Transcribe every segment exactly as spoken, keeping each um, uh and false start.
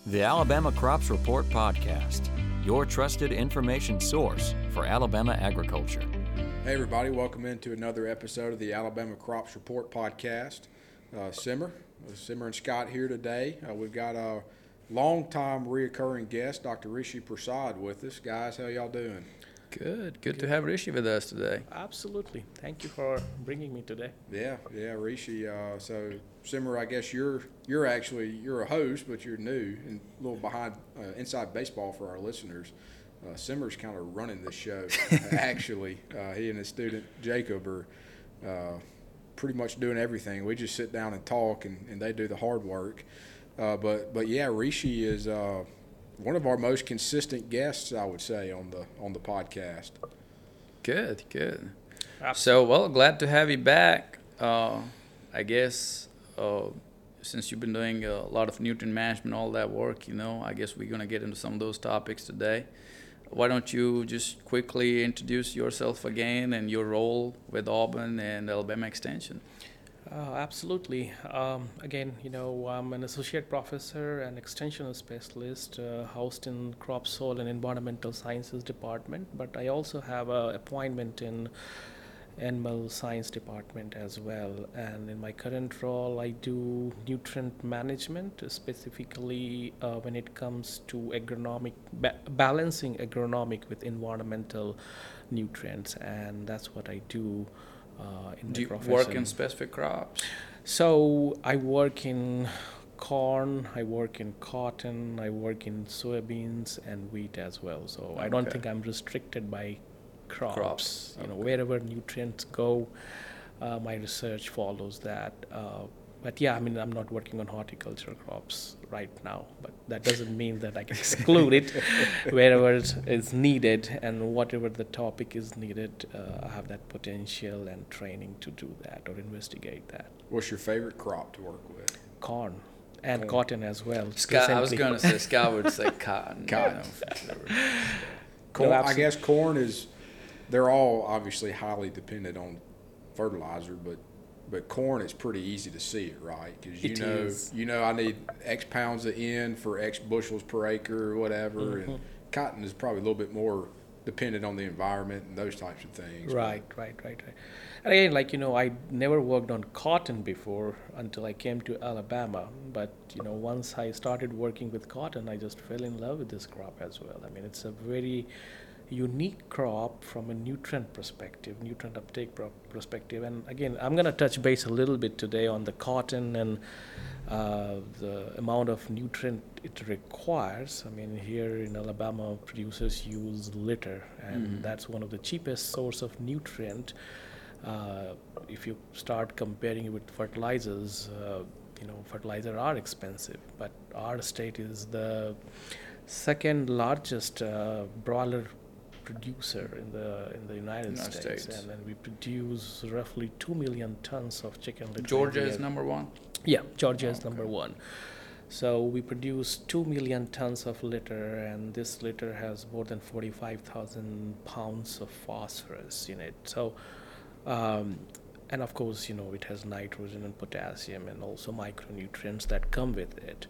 The Alabama Crops Report Podcast, your trusted information source for Alabama agriculture. Hey everybody, welcome into another episode of the Alabama Crops Report Podcast. Uh, Simmer, uh, Simmer and Scott here today. Uh, we've got a long-time reoccurring guest, Doctor Rishi Prasad, with us. Guys, how y'all doing? Good. Good to have Rishi with us today. Absolutely. Thank you for bringing me today. Yeah, yeah, Rishi. Uh, so, Simmer, I guess you're you're actually you're a host, but you're new and a little behind uh, inside baseball for our listeners. Uh, Simmer's kind of running this show. Actually, uh, he and his student Jacob are uh, pretty much doing everything. We just sit down and talk, and, and they do the hard work. Uh, but but yeah, Rishi is. Uh, One of our most consistent guests, I would say, on the on the podcast. Good, good. Absolutely. So, well, glad to have you back. Uh, I guess uh, since you've been doing a lot of nutrient management, all that work, you know, I guess we're going to get into some of those topics today. Why don't you just quickly introduce yourself again and your role with Auburn and Alabama Extension? Uh, absolutely. Um, again, you know, I'm an associate professor and extension specialist uh, housed in Crop, Soil, and Environmental Sciences Department, but I also have an appointment in Animal Science Department as well. And in my current role, I do nutrient management, specifically uh, when it comes to agronomic, ba- balancing agronomic with environmental nutrients, and that's what I do. Uh, in Do my you profession. work in specific crops? So I work in corn, I work in cotton, I work in soybeans and wheat as well. So I don't Okay. think I'm restricted by crops. Crops, You know, okay. wherever nutrients go, uh, my research follows that. Uh, but yeah, I mean, I'm not working on horticulture crops right now, but that doesn't mean that I can exclude it wherever it is needed, and whatever the topic is needed, uh, I have that potential and training to do that or investigate that. What's your favorite crop to work with? Corn and Corn. cotton as well. Scott, I was recently. going to say Scott would say cotton. you Cotton. know, for sure. Corn, No, I absolutely. guess corn is, they're all obviously highly dependent on fertilizer, but but corn is pretty easy to see it, right? Because you It know, is. you know, I need X pounds of N for X bushels per acre or whatever, Mm-hmm. and cotton is probably a little bit more dependent on the environment and those types of things. Right, right, right, right. And again, like, you know, I never worked on cotton before until I came to Alabama. But, you know, once I started working with cotton, I just fell in love with this crop as well. I mean, it's a very unique crop from a nutrient perspective, nutrient uptake pro- perspective. And again, I'm going to touch base a little bit today on the cotton and uh, the amount of nutrient it requires. I mean, here in Alabama, producers use litter, and Mhm. that's one of the cheapest source of nutrient. Uh, if you start comparing it with fertilizers, uh, you know, fertilizer are expensive, but our state is the second largest uh, broiler producer in the in the United, United States. States. And then we produce roughly two million tons of chicken litter. Georgia every is year. number one? Yeah, Georgia is Okay. number one. So we produce two million tons of litter, and this litter has more than forty-five thousand pounds of phosphorus in it. So, um, and of course, you know, it has nitrogen and potassium and also micronutrients that come with it.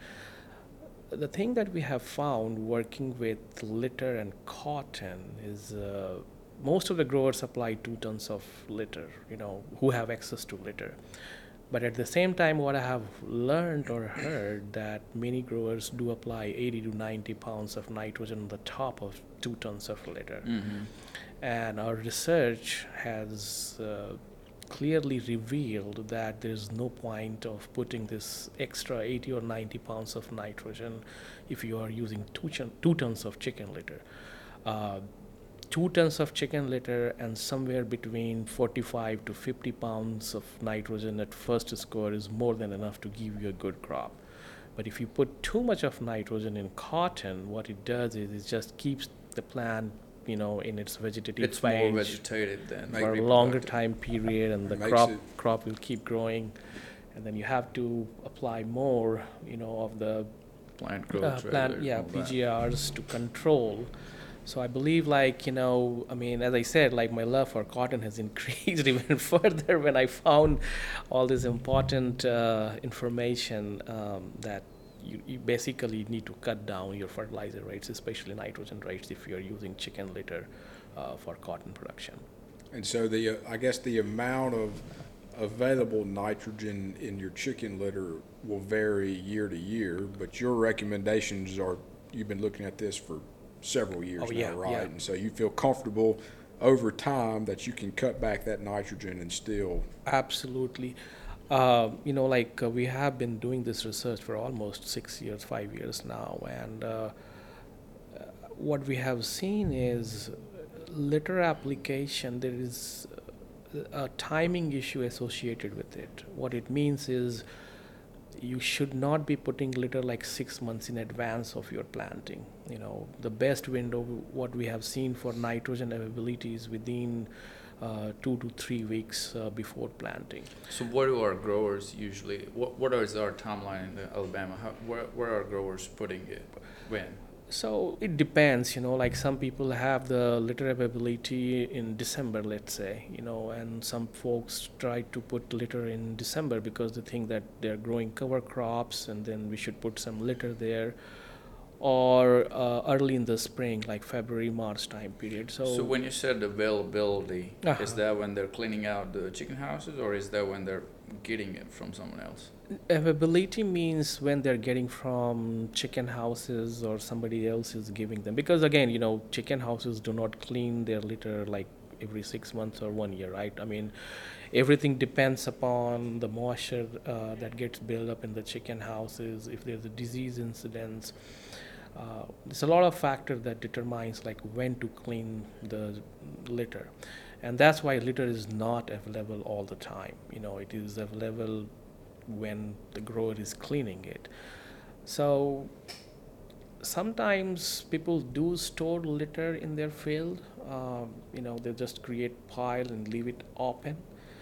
The thing that we have found working with litter and cotton is uh, most of the growers apply two tons of litter, you know, who have access to litter. But at the same time, what I have learned or heard that many growers do apply eighty to ninety pounds of nitrogen on the top of two tons of litter. Mm-hmm. And our research has uh, clearly revealed that there's no point of putting this extra eighty or ninety pounds of nitrogen if you are using two, ch- two tons of chicken litter. Uh, two tons of chicken litter and somewhere between forty-five to fifty pounds of nitrogen at first score is more than enough to give you a good crop. But if you put too much of nitrogen in cotton, what it does is it just keeps the plant, you know, in its vegetative It's more phase vegetative than Make for a reproductive. longer time period, and the Makes crop it- crop will keep growing, and then you have to apply more, you know, of the plant growth. uh, plant, rather, yeah, all that. P G Rs to control. So I believe, like, you know, I mean, as I said, like, my love for cotton has increased even further when I found all this important uh, information um, that you, you basically need to cut down your fertilizer rates, especially nitrogen rates, if you're using chicken litter uh, for cotton production. And so the uh, I guess the amount of available nitrogen in your chicken litter will vary year to year, but your recommendations are, you've been looking at this for several years Oh, now, yeah, right? yeah. And so you feel comfortable over time that you can cut back that nitrogen and still. Absolutely. Uh, you know, like uh, we have been doing this research for almost six years, five years now, and uh, uh, what we have seen is litter application, there is a timing issue associated with it. What it means is you should not be putting litter like six months in advance of your planting. You know, the best window, what we have seen for nitrogen availability is within uh, two to three weeks uh, before planting. So what do our growers usually, what, what is our timeline in Alabama? How, where, where are growers putting it? When? So it depends, you know, like some people have the litter availability in December, let's say, you know, and some folks try to put litter in December because they think that they're growing cover crops and then we should put some litter there, or uh, early in the spring, like February, March time period. So, So when you said availability, Uh-huh. is that when they're cleaning out the chicken houses, or is that when they're getting it from someone else? availability means when they're getting from chicken houses or somebody else is giving them, because again, you know, chicken houses do not clean their litter like every six months or one year, right? I mean, everything depends upon the moisture uh, that gets built up in the chicken houses, if there's a disease incidence. Uh, there's a lot of factor that determines like when to clean the litter, and that's why litter is not available all the time. You know, it is available when the grower is cleaning it. So sometimes people do store litter in their field. Um, you know, they just create pile and leave it open,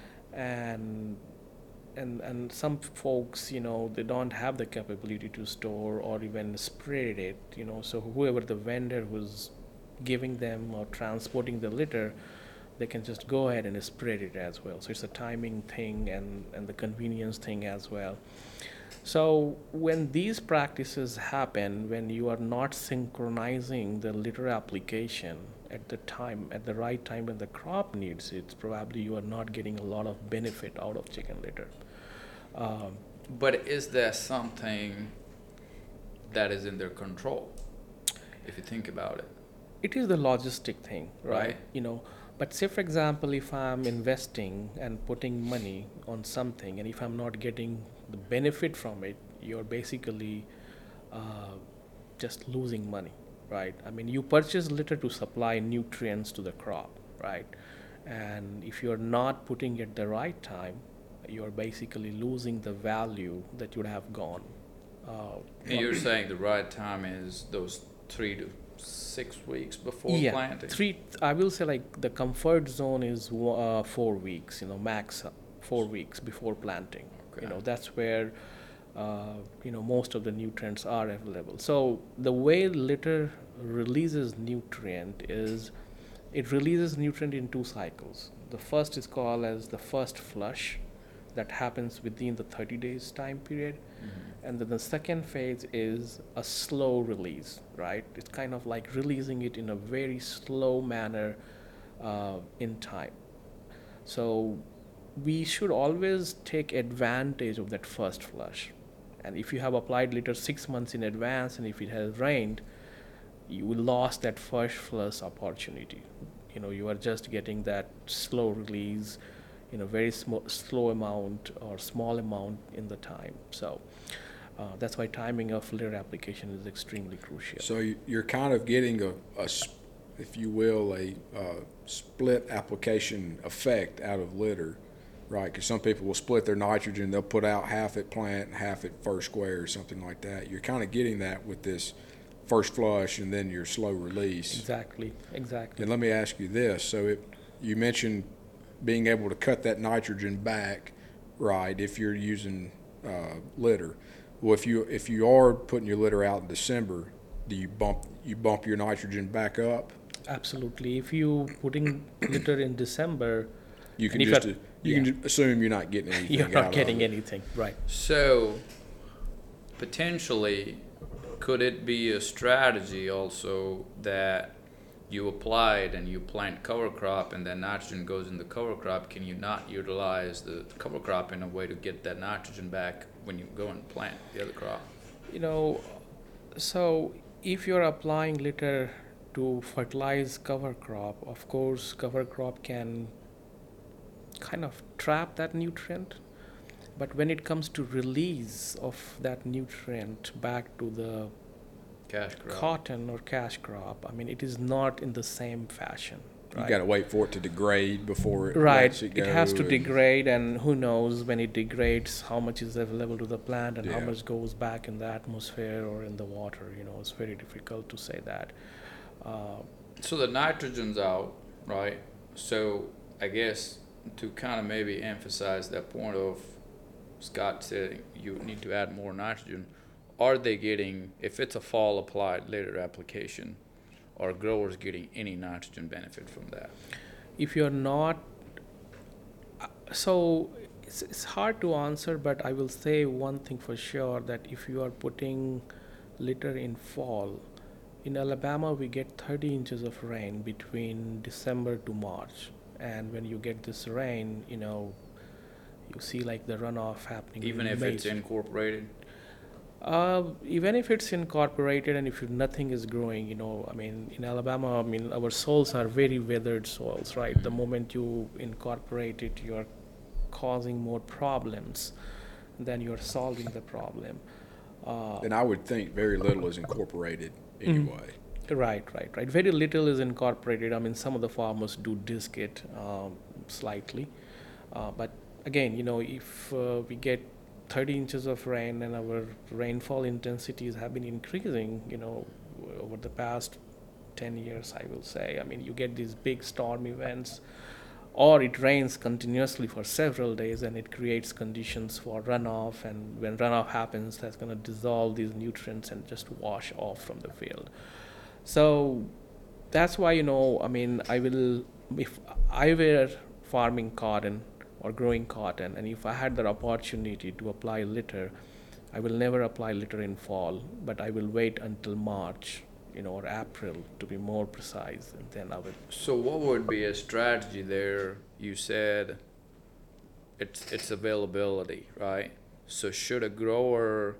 and and and some folks, you know, they don't have the capability to store or even spread it. You know, so whoever the vendor who's giving them or transporting the litter, they can just go ahead and spread it as well. So it's a timing thing and, and the convenience thing as well. So when these practices happen, when you are not synchronizing the litter application at the time, at the right time when the crop needs it, probably you are not getting a lot of benefit out of chicken litter. Um, But is there something that is in their control, if you think about it? it is the logistic thing, right? Right. You know, but say for example, if I'm investing and putting money on something, and if I'm not getting the benefit from it, you're basically uh, just losing money, right? I mean, you purchase litter to supply nutrients to the crop, right? And if you're not putting it the right time, you're basically losing the value that would have gone. Uh, And you're saying the right time is those three to six weeks before yeah, planting? three. I will say like the comfort zone is uh, four weeks. You know, max uh, four weeks before planting. Okay. You know, that's where uh, you know most of the nutrients are available. So the way litter releases nutrient is it releases nutrient in two cycles. The first is called as the first flush, that happens within the thirty days time period. Mhm. And then the second phase is a slow release, right? It's kind of like releasing it in a very slow manner uh, in time. So we should always take advantage of that first flush. And if you have applied litter six months in advance, and if it has rained, you will lost that first flush opportunity. You know, you are just getting that slow release in a very sm- slow amount or small amount in the time. So uh, that's why timing of litter application is extremely crucial. So you- you're kind of getting a, a s- if you will, a uh, split application effect out of litter, right? Because some people will split their nitrogen. They'll put out half at plant and half at first square or something like that. You're kind of getting that with this first flush and then your slow release. Exactly, exactly. And let me ask you this. So if you mentioned being able to cut that nitrogen back, right, if you're using uh, litter. Well, if you if you are putting your litter out in December, do you bump you bump your nitrogen back up? Absolutely. If you putting litter in December, You can And if just that- you yeah. can just assume you're not getting anything. you're out not of getting it. anything, right? So potentially, could it be a strategy also that you applied and you plant cover crop and then nitrogen goes in the cover crop? Can you not utilize the cover crop in a way to get that nitrogen back when you go and plant the other crop? You know, so if you're applying litter to fertilize cover crop, of course, cover crop can kind of trap that nutrient. But when it comes to release of that nutrient back to the Cash crop. cotton or cash crop, I mean, it is not in the same fashion. You Right? got to wait for it to degrade before it Right. lets it It go. has to and- degrade, and who knows when it degrades, how much is available to the plant and how Yeah. much goes back in the atmosphere or in the water. You know, it's very difficult to say that. Uh, So the nitrogen's out, right? So I guess to kind of maybe emphasize that point of Scott said you need to add more nitrogen, are they getting, if it's a fall applied litter application, are growers getting any nitrogen benefit from that? if you're not, uh, so it's, it's hard to answer, but I will say one thing for sure, that if you are putting litter in fall, in Alabama we get thirty inches of rain between December to March, and when you get this rain, you know, you see like the runoff happening. Even in if May. it's incorporated? Uh, even if it's incorporated and if you, nothing is growing, you know, I mean, in Alabama, I mean, our soils are very weathered soils, right? The moment you incorporate it, you are causing more problems than you're solving the problem. Uh, And I would think very little is incorporated anyway. Right, right, right. Very little is incorporated. I mean, some of the farmers do disc it um, slightly. Uh, but again, you know, if uh, we get thirty inches of rain and our rainfall intensities have been increasing, you know, over the past ten years, I will say. I mean, you get these big storm events, or it rains continuously for several days and it creates conditions for runoff. And when runoff happens, that's going to dissolve these nutrients and just wash off from the field. So that's why, you know, I mean, I will, if I were farming cotton or growing cotton, and if I had the opportunity to apply litter, I will never apply litter in fall, but I will wait until March, you know, or April to be more precise, and then I would. So what would be a strategy there? You said it's it's availability, right? So should a grower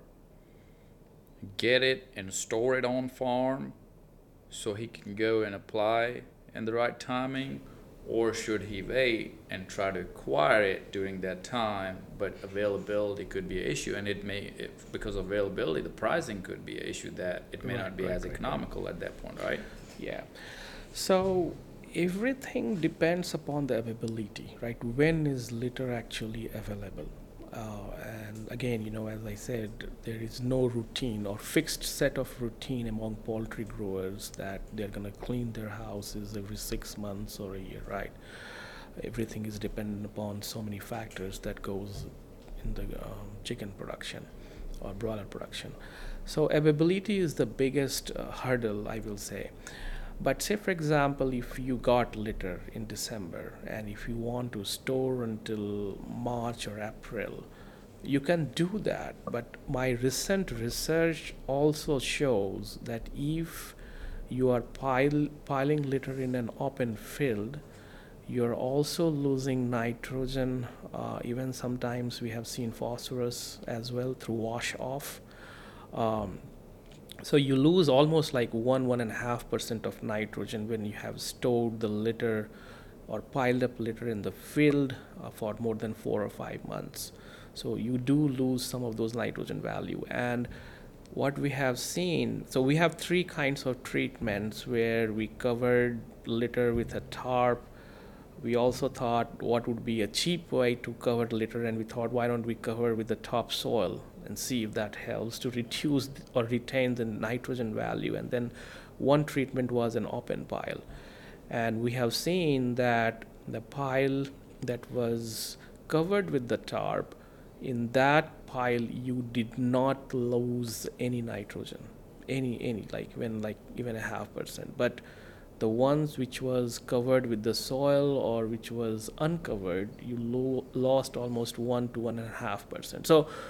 get it and store it on farm so he can go and apply in the right timing, or should he wait and try to acquire it during that time? But availability could be an issue, and it may, if, because of availability, the pricing could be an issue that it may Right, not be right, as right, right. economical at that point, right? Yeah. So everything depends upon the availability, right? When is litter actually available? Uh, and again, you know, as I said, there is no routine or fixed set of routine among poultry growers that they're going to clean their houses every six months or a year, right? Everything is dependent upon so many factors that goes in the um, chicken production or broiler production. So availability is the biggest uh, hurdle, I will say. But say, for example, if you got litter in December and if you want to store until March or April, you can do that. But my recent research also shows that if you are pile, piling litter in an open field, you're also losing nitrogen. Uh, even sometimes we have seen phosphorus as well through wash off. Um, So you lose almost like one, one and a half percent of nitrogen when you have stored the litter or piled up litter in the field uh, for more than four or five months. So you do lose some of those nitrogen value. And what we have seen, so we have three kinds of treatments where we covered litter with a tarp. We also thought what would be a cheap way to cover litter, and we thought, why don't we cover with the topsoil and see if that helps to reduce or retain the nitrogen value. And then one treatment was an open pile. And we have seen that the pile that was covered with the tarp, in that pile you did not lose any nitrogen, any, any like even like even a half percent. But the ones which was covered with the soil or which was uncovered, you lo- lost almost one to one and a half percent. So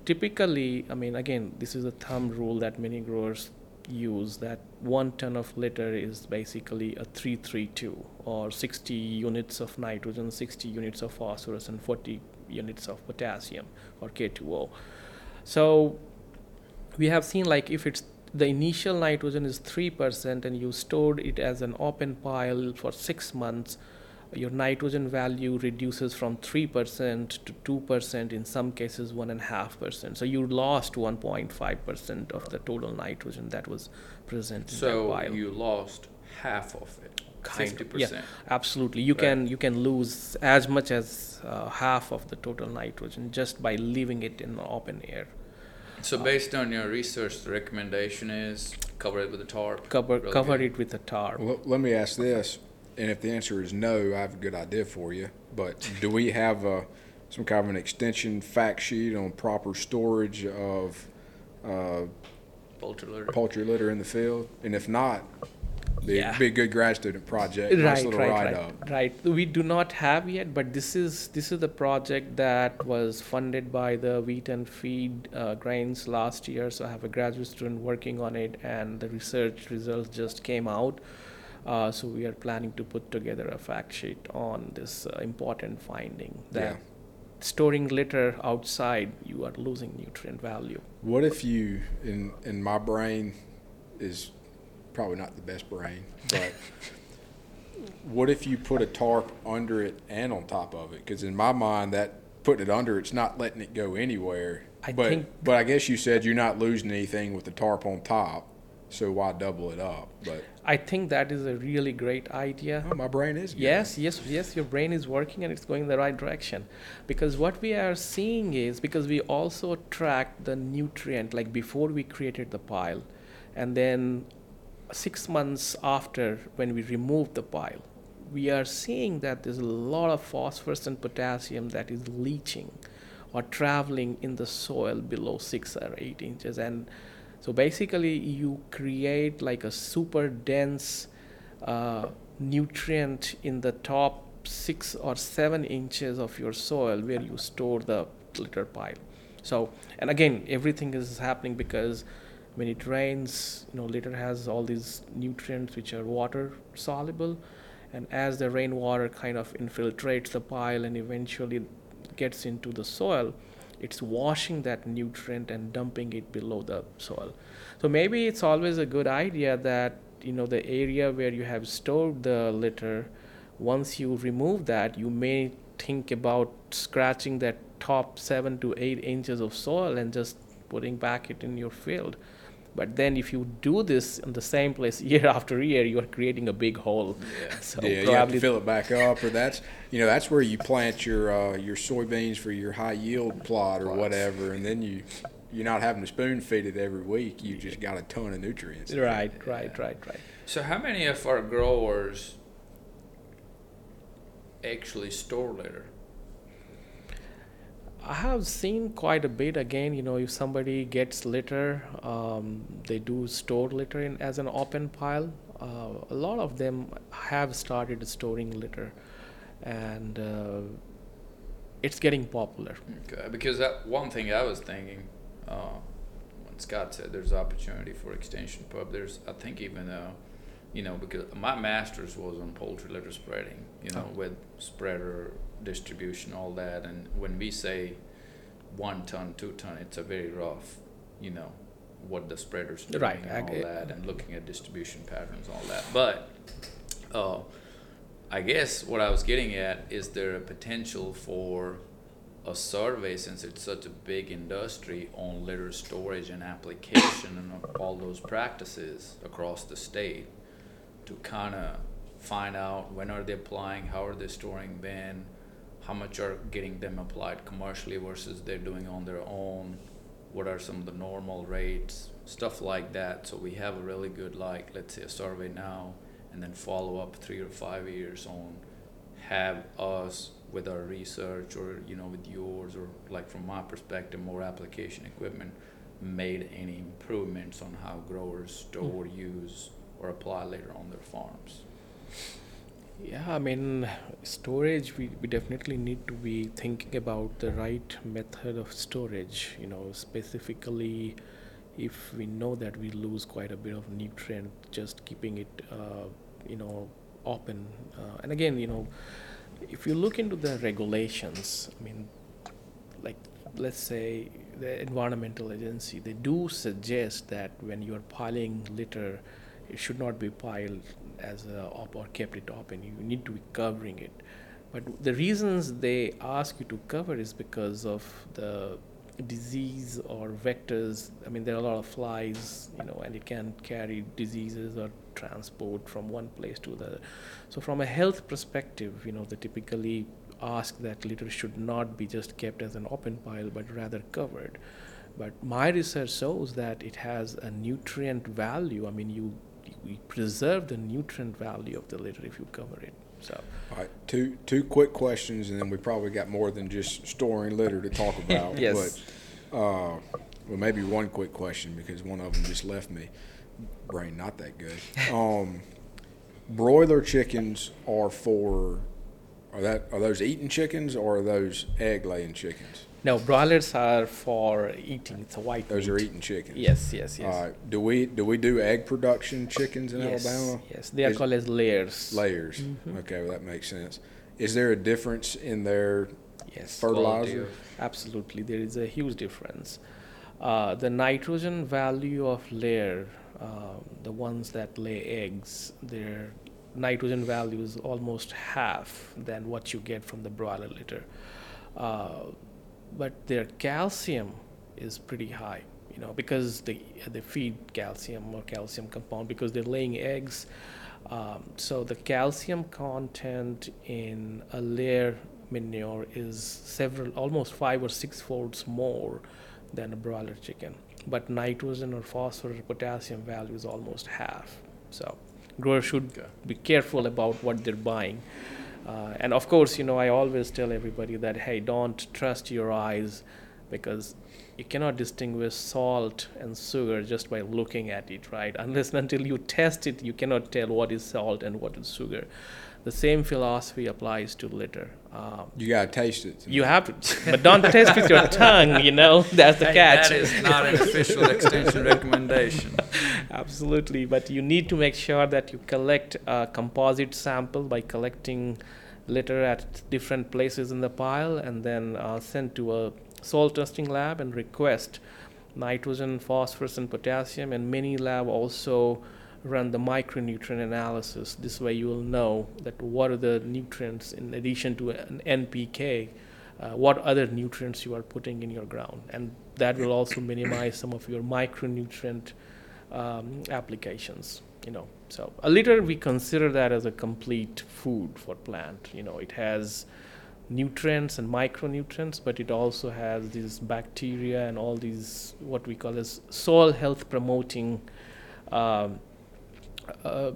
typically, I mean, again, this is a thumb rule that many growers use, that one ton of litter is basically a three three two, or sixty units of nitrogen, sixty units of phosphorus, and forty units of potassium, or K two O. So we have seen, like, if it's the initial nitrogen is three percent and you stored it as an open pile for six months, your nitrogen value reduces from three percent to two percent, in some cases one point five percent. So you lost one point five percent of the total nitrogen that was present in So that pile. you lost half of it, Kind fifty of, percent. yeah, absolutely. You Right. can you can lose as much as uh, half of the total nitrogen just by leaving it in the open air. So based on your research, the recommendation is cover it with a tarp. Cover Really cover good. it with a tarp. Well, let me ask this, and if the answer is no, I have a good idea for you. But do we have a, some kind of an extension fact sheet on proper storage of uh, Poultry litter. poultry litter in the field? And if not, it'd Yeah. be a good grad student project. Nice Right, little right, write-up. right, right. We do not have yet, but this is this is the project that was funded by the Wheat and Feed uh, Grains last year. So I have a graduate student working on it, and the research results just came out. Uh, so we are planning to put together a fact sheet on this uh, important finding that Yeah. storing litter outside, you are losing nutrient value. What if you, in in my brain, is probably not the best brain, but what if you put a tarp under it and on top of it? Because in my mind, that putting it under, it's not letting it go anywhere. I but think- but I guess you said you're not losing anything with the tarp on top, so why double it up? But I think that is a really great idea. oh, my brain is good. Yes, yes, yes, your brain is working and it's going in the right direction. Because what we are seeing is, because we also track the nutrient, like before we created the pile, and then six months after when we removed the pile, we are seeing that there's a lot of phosphorus and potassium that is leaching or traveling in the soil below six or eight inches. And so basically you create like a super dense uh, nutrient in the top six or seven inches of your soil where you store the litter pile. So, and again, everything is happening because when it rains, you know, litter has all these nutrients which are water soluble, and as the rainwater kind of infiltrates the pile and eventually gets into the soil, it's washing that nutrient and dumping it below the soil. So maybe it's always a good idea that, you know, the area where you have stored the litter, once you remove that, you may think about scratching that top seven to eight inches of soil and just putting back it in your field. But then if you do this in the same place year after year, you are creating a big hole. Yeah. So Yeah, you have to probably fill it back up, or that's you know that's where you plant your uh, your soybeans for your high yield plot or Plots. whatever, and then you you're not having to spoon feed it every week. You just got a ton of nutrients. right, right, right, right. So how many of our growers actually store litter? I have seen quite a bit. Again, you know, if somebody gets litter, um, they do store litter in as an open pile. Uh, a lot of them have started storing litter, and uh, it's getting popular. Okay, because that one thing I was thinking, uh, when Scott said there's opportunity for extension pub, there's I think even uh, you know, because my master's was on poultry litter spreading, you know, Oh. with spreader distribution, all that, and when we say one ton, two ton, it's a very rough, you know, what the spreaders doing Right, and I all get- that, and looking at distribution patterns, all that. But uh, I guess what I was getting at is there a potential for a survey, since it's such a big industry, on litter storage and application and all those practices across the state, to kind of find out when are they applying, how are they storing when, how much are getting them applied commercially versus they're doing on their own, what are some of the normal rates, stuff like that. So we have a really good, like, let's say a survey now, and then follow up three or five years on, have us with our research, or, you know, with yours, or like from my perspective, more application equipment, made any improvements on how growers store, use, or apply later on their farms. Yeah, I mean, storage, we, we definitely need to be thinking about the right method of storage, you know, specifically if we know that we lose quite a bit of nutrient just keeping it, uh, you know, open. Uh, and again, you know, if you look into the regulations, I mean, like, let's say the environmental agency, they do suggest that when you're piling litter, it should not be piled as a op or kept it open. You need to be covering it. But the reasons they ask you to cover is because of the disease or vectors. I mean, there are a lot of flies, you know, and it can carry diseases or transport from one place to the other. So from a health perspective, you know, they typically ask that litter should not be just kept as an open pile, but rather covered. But my research shows that it has a nutrient value. I mean, you we preserve the nutrient value of the litter if you cover it. So, all right, two two quick questions, and then we probably got more than just storing litter to talk about. Yes. But, uh, well, maybe one quick question because one of them just left me. Brain not that good. Um, broiler chickens are for are that are those eating chickens or are those egg laying chickens? no, broilers are for eating. It's a white Those meat. are eating chickens. Yes, yes, yes. All right. Do we do we do egg production chickens in yes, Alabama? yes. They are Is- called as layers. Layers. Mhm. Okay, well that makes sense. Is there a difference in their Yes, fertilizer? absolutely. There is a huge difference. Uh, the nitrogen value of layer, uh, the ones that lay eggs, their nitrogen value is almost half than what you get from the broiler litter. Uh, but their calcium is pretty high, you know, because they they feed calcium or calcium compound because they're laying eggs. Um, so the calcium content in a layer manure is several, almost five or six folds more than a broiler chicken. But nitrogen or phosphorus or potassium value is almost half. So growers should Okay. be careful about what they're buying. Uh, and of course, you know, I always tell everybody that, hey, don't trust your eyes because you cannot distinguish salt and sugar just by looking at it, right? Unless and until you test it, you cannot tell what is salt and what is sugar. The same philosophy applies to litter. Um, You gotta taste it. you have to, but don't test with your tongue, you know, that's the Hey, catch. that is not an official extension recommendation. Absolutely, but you need to make sure that you collect a composite sample by collecting litter at different places in the pile and then uh, send to a soil testing lab and request nitrogen, phosphorus, and potassium. And many lab also run the micronutrient analysis. This way you will know that what are the nutrients in addition to an N P K, uh, what other nutrients you are putting in your ground. And that will also minimize some of your micronutrient um, applications, you know. So a litter, we consider that as a complete food for plant. You know, it has nutrients and micronutrients, but it also has these bacteria and all these what we call as soil health promoting um, uh,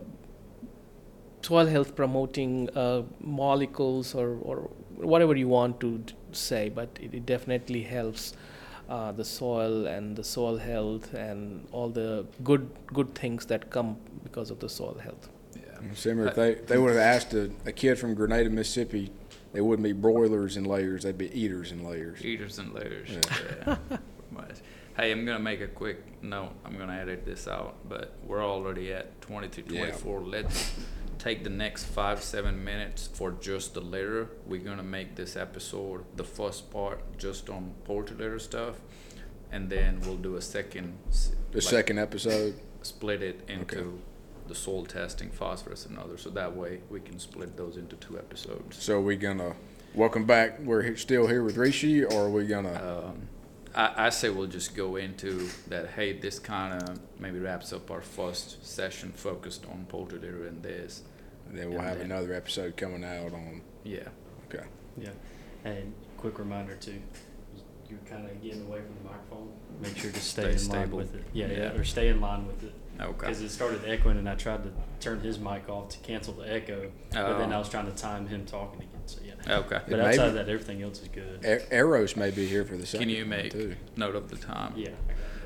soil health promoting uh, molecules or, or whatever you want to d- say, but it, it definitely helps uh, the soil and the soil health and all the good good things that come because of the soil health. Yeah. Simmer, if they, they would have asked a, a kid from Grenada, Mississippi, they wouldn't be broilers in layers, they'd be eaters in layers. Eaters and layers. Yeah. Yeah. Pretty much. Hey, I'm gonna make a quick note. I'm gonna edit this out, but we're already at twenty to Yeah. twenty-four. Let's take the next five, seven minutes for just the litter. We're gonna make this episode the first part just on poultry litter stuff, and then we'll do a second. s- The like, second episode, split it into Okay. the soil testing, phosphorus, and others. So that way we can split those into two episodes. so are we gonna, welcome back, we're he- still here with Rishi, or are we gonna, Um, I, I say we'll just go into that, hey, this kind of maybe wraps up our first session focused on poultry litter and this. and then we'll and have then- another episode coming out on, Yeah. okay. Yeah, and quick reminder too, you're kind of getting away from the microphone. Make sure to stay, Stay in line stable. with it. Yeah, Yeah. yeah, or stay in line with it. Okay. Because it started echoing, and I tried to turn his mic off to cancel the echo, but then Oh. I was trying to time him talking again. So yeah. Okay. But It outside may of that, everything else is good. A- Arrows may be here for the second Can you one, make too. note of the time? Yeah.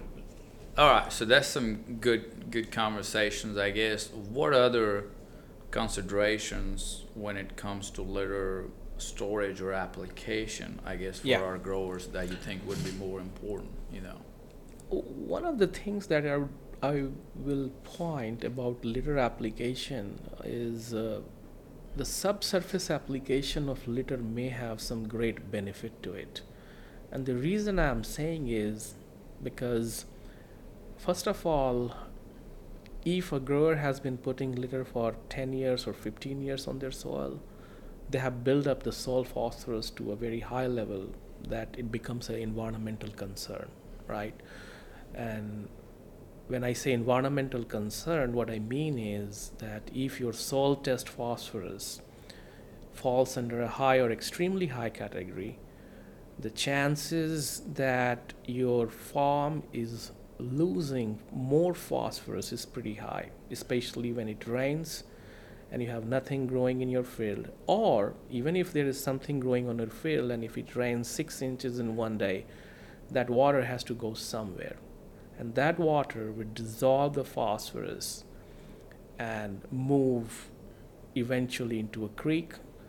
All right. So that's some good good conversations, I guess. What other considerations when it comes to litter storage or application, I guess, for Yeah. our growers that you think would be more important, you know? One of the things that I, I will point about litter application is uh, the subsurface application of litter may have some great benefit to it. And the reason I'm saying is because, first of all, if a grower has been putting litter for ten years or fifteen years on their soil, they have built up the soil phosphorus to a very high level that it becomes an environmental concern, right? And when I say environmental concern, what I mean is that if your soil test phosphorus falls under a high or extremely high category, the chances that your farm is losing more phosphorus is pretty high, especially when it rains and you have nothing growing in your field, or even if there is something growing on your field and if it rains six inches in one day, that water has to go somewhere. And that water would dissolve the phosphorus and move eventually into a creek,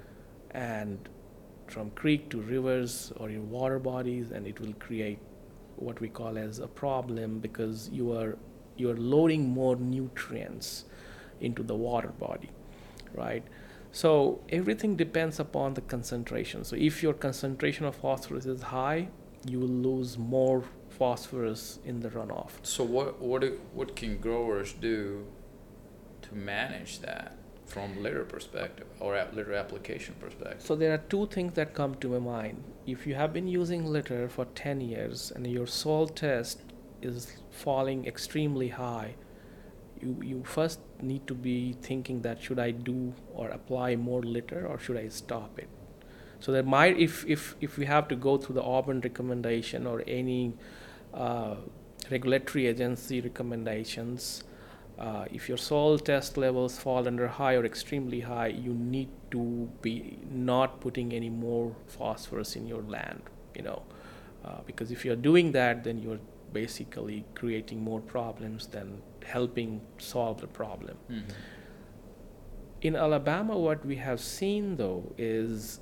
and from creek to rivers or your water bodies, and it will create what we call as a problem because you are you are loading more nutrients into the water body, right? So everything depends upon the concentration. So if your concentration of phosphorus is high, you will lose more phosphorus in the runoff. So what what do, what can growers do to manage that from litter perspective or at litter application perspective? So there are two things that come to my mind. If you have been using litter for ten years and your soil test is falling extremely high, you, you first need to be thinking that should I do or apply more litter or should I stop it? So there might, if, if, if we have to go through the Auburn recommendation or any uh, regulatory agency recommendations, uh, if your soil test levels fall under high or extremely high, you need to be not putting any more phosphorus in your land, you know, uh, because if you're doing that, then you're basically creating more problems than helping solve the problem. Mm-hmm. In Alabama, what we have seen though is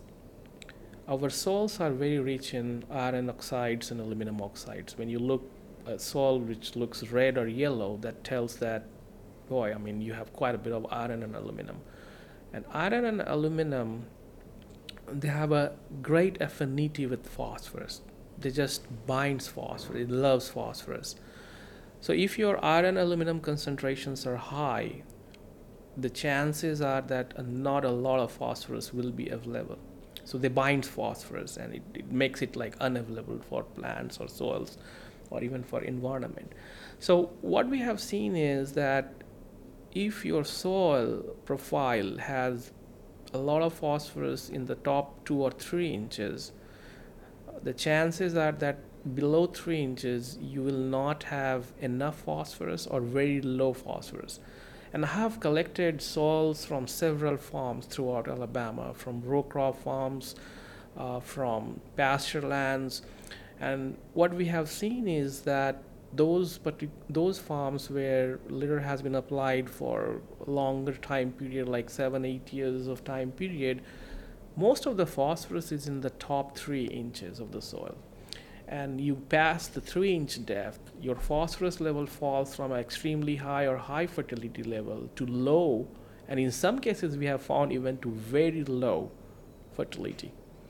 our soils are very rich in iron oxides and aluminum oxides. When you look at soil which looks red or yellow, that tells that, boy, I mean, you have quite a bit of iron and aluminum. And iron and aluminum, they have a great affinity with phosphorus. They just binds phosphorus, it loves phosphorus. So if your iron aluminum concentrations are high, the chances are that not a lot of phosphorus will be available. So they bind phosphorus and it, it makes it like unavailable for plants or soils or even for environment. So what we have seen is that if your soil profile has a lot of phosphorus in the top two or three inches, the chances are that below three inches you will not have enough phosphorus or very low phosphorus. And I have collected soils from several farms throughout Alabama, from row crop farms, uh, from pasture lands. And what we have seen is that those partic- those farms where litter has been applied for a longer time period, like seven, eight years of time period, most of the phosphorus is in the top three inches of the soil. And you pass the three inch depth, your phosphorus level falls from an extremely high or high fertility level to low, and in some cases we have found even to very low fertility.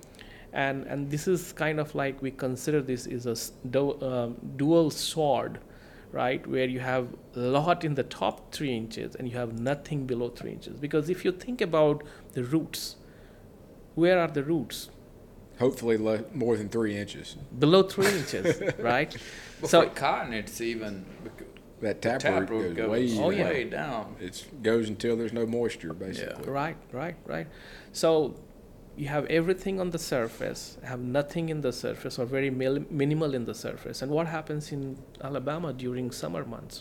And and this is kind of like we consider this is a du- um, dual sword, right? Where you have a lot in the top three inches and you have nothing below three inches. Because if you think about the roots, where are the roots? Hopefully le- more than three inches. Below three inches, right? But So- for cotton, it's even That the taproot goes, goes way, Oh, yeah. way down. It goes until there's no moisture, basically. Right, right, right. So you have everything on the surface, have nothing in the surface or very mil- minimal in the surface. And what happens in Alabama during summer months?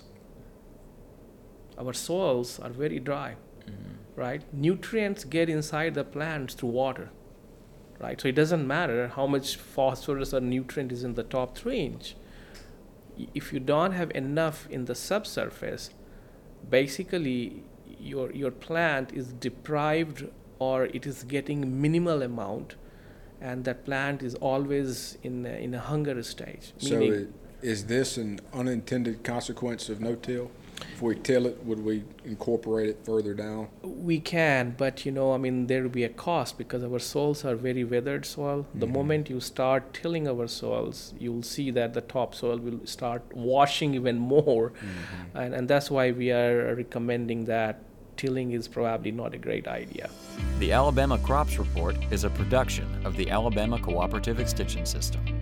Our soils are very dry, Mm-hmm. right? Nutrients get inside the plants through water, right? So it doesn't matter how much phosphorus or nutrient is in the top three inch. If you don't have enough in the subsurface, basically your your plant is deprived or it is getting minimal amount, and that plant is always in a, in a hunger stage. So Meaning, it, is this an unintended consequence of no-till? If we till it, would we incorporate it further down? we can, but you know, I mean, there will be a cost because our soils are very weathered soil. The Mhm. moment you start tilling our soils, you'll see that the topsoil will start washing even more, Mm-hmm. and, and that's why we are recommending that tilling is probably not a great idea. The Alabama Crops Report is a production of the Alabama Cooperative Extension System.